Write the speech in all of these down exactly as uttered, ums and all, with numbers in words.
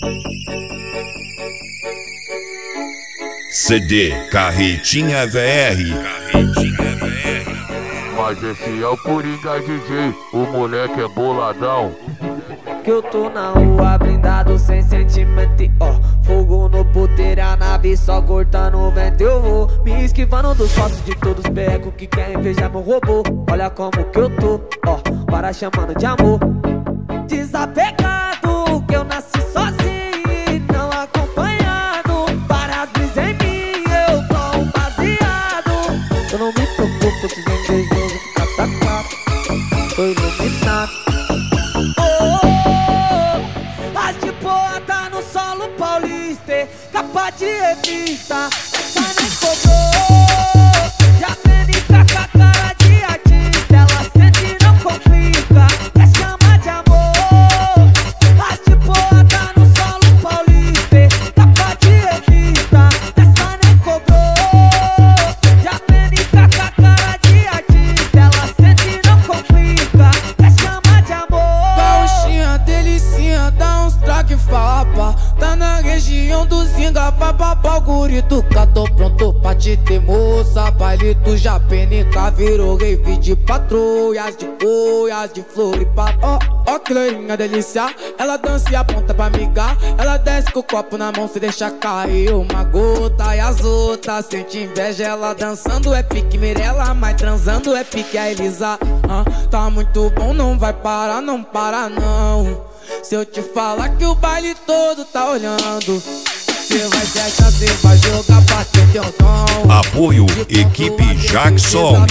C D Carretinha V R. Mas esse é o Coringa D J, o moleque é boladão. Que eu tô na rua blindado sem sentimento e ó, fogo no puteiro, a nave só cortando o vento. Eu vou me esquivando dos passos de todos os becos que querem invejar meu robô. Olha como que eu tô, ó, para chamando de amor. Desapegado, que eu nasci sozinho e não acompanhado. Para as brisas em mim, eu tô um baseado. Eu não me preocupo se os invejosos ficar atacado. Tô iluminado. As de boa tá no solo paulista, capa de revista, essa nem cobrou. Já vem com a cara de artista, ela sente e não complica, quer chamar de amor. As de boa tá no solo paulista, capa de revista, essa nem cobrou. Já vem com a cara de artista, ela sente e não complica, quer chamar de amor. Gauchinha, delicinha, dá uns traque fapa. Tá na região do Zinga, vai babá o guri do cá. Tô pronto pra te ter, moça. Baile do Japenica virou rave de patrulhas, de boias, de Floripa. Ó, ó que loirinha delícia, ela dança e aponta pra migar. Ela desce com o copo na mão, se deixa cair uma gota. E as outras sente inveja, ela dançando é pique Mirella, mas transando é pique a Elisa. ah, Tá muito bom, não vai parar, não para não. Se eu te falar que o baile todo tá olhando, cê vai se achar, cê vai jogar pra ter teu dom. Apoio equipe Jackson.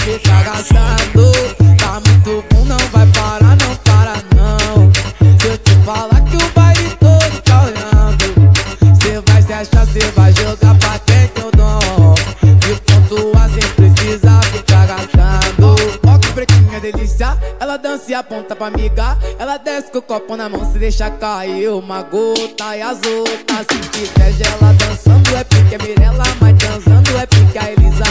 Tá muito bom, não vai parar, não para não. Se eu te falar que o baile todo tá olhando, cê vai se achar, cê vai jogar pra ter teu dom. De pontuar sem precisar ficar gastando. Ó que pretinha delícia, ela dança e aponta pra migar. Ela desce com o copo na mão, se deixa cair uma gota. E as outras se inveja, ela dançando é pique, é Mirella, mas transando é pique a Elisa.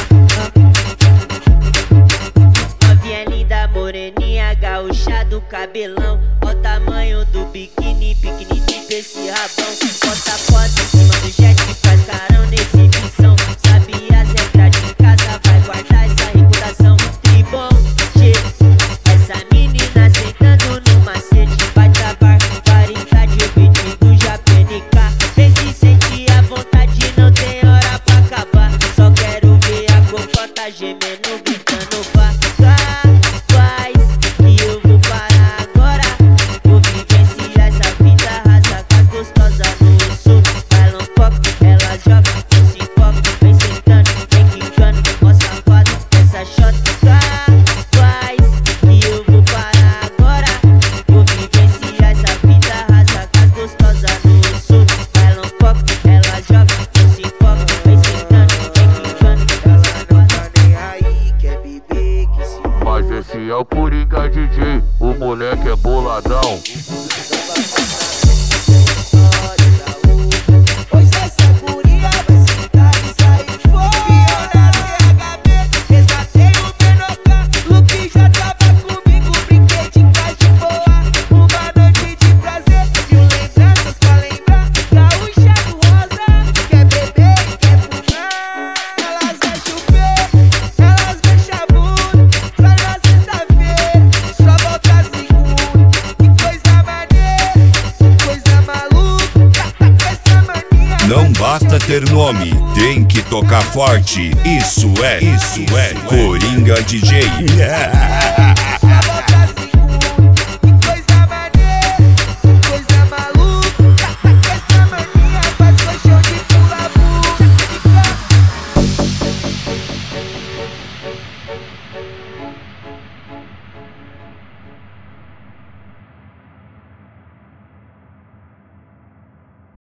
Novinha linda, moreninha, gaúcha do cabelão. Ó o tamanho do biquíni, pequenininho pra esse rabão. Bota foto em cima do jet que faz carão na exibição. Sabe as regras de casa, vai guardar essa reputação. Tribom, tchê, essa menina sentando no macete. Vai trabalhar, variedade, o beat do Japenica. Vê se sente a vontade, não tem hora pra acabar. Só quero ver a cocota gemendo, gritando vá. Faz que eu vou parar agora. Vou vivenciar essa vida, rasa com as gostosas no sul. Bailão foco, ela joga, não se foca. Vem sentando, vem quicando, ó safado, essa shot. Faz que eu vou parar agora. Vou vivenciar essa vida, rasa com as gostosas no sul. Bailão foco, ela joga, não se foca. Vem sentando, vem quicando, ela não tá nem aí, quer beber, que se Mas esse é o Coringa D J, o moleque é boladão. Hoje essa guria vai sentar e sair fora. C H B, resgatei o Menocá. Luke já tava comigo, brinquei de caixa boa. Uma noite de prazer, mil lembranças pra lembrar. Gaúcha do rosa, quer beber e quer fumar. Elas vão chover, elas vão chabudo. Só na sexta-feira, só volta segunda. Que coisa maneira, que coisa maluca. Tá com essa mania. Não basta ter nome, tem que tocar forte. Isso é, isso é Coringa D J.